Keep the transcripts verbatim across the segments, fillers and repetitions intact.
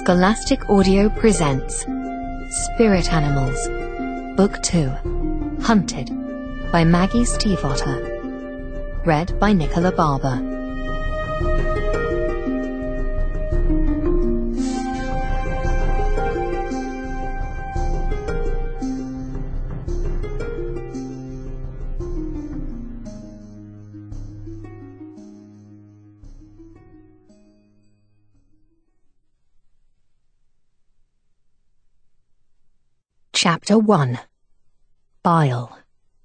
Scholastic Audio presents Spirit Animals, Book two, Hunted, by Maggie Stiefvater. Read by Nicola Barber. Chapter one. Bile.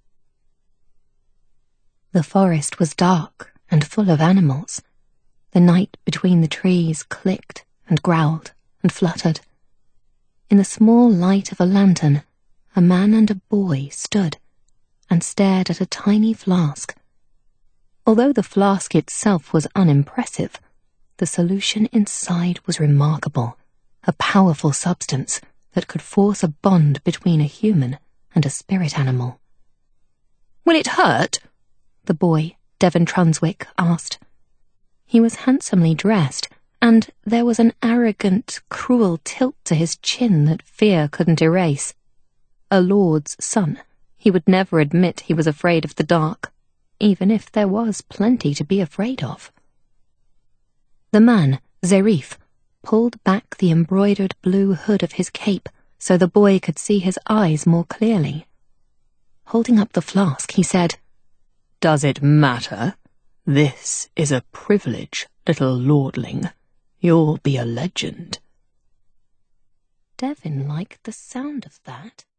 The forest was dark and full of animals. The night between the trees clicked and growled and fluttered. In the small light of a lantern, a man and a boy stood and stared at a tiny flask. Although the flask itself was unimpressive, the solution inside was remarkable, a powerful substance that could force a bond between a human and a spirit animal. "Will it hurt?" the boy, Devon Trunswick, asked. He was handsomely dressed, and there was an arrogant, cruel tilt to his chin that fear couldn't erase. A lord's son, he would never admit he was afraid of the dark, even if there was plenty to be afraid of. The man, Zerif, pulled back the embroidered blue hood of his cape so the boy could see his eyes more clearly. Holding up the flask, he said, "Does it matter? This is a privilege, little lordling. You'll be a legend." Devon liked the sound of that.